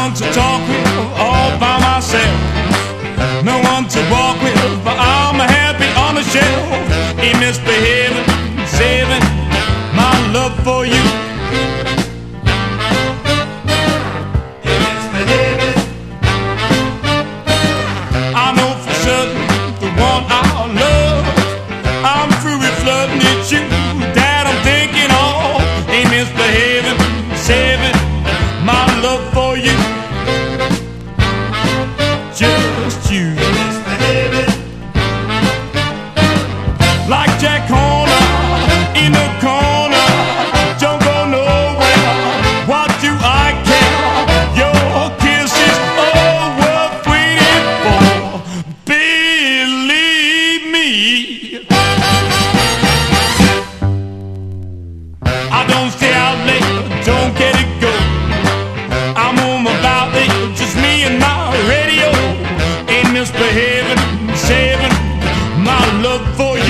one to talk with all by myself. No one to walk with, but I'm happy on the shelf. Ain't misbehaving, saving my love for you. Ain't misbehaving. I know for certain the one I love, I'm through with flirting. It's you that I'm thinking of. Ain't misbehaving, saving my love for you. Just you. Like Jack Horner in the corner, don't go nowhere. What do I care? Your kiss is all worth waiting for. Believe me, I don't stay out late, don't get it go. I'm home about 8, just me and my radio. Ain't misbehaving, saving my love for you.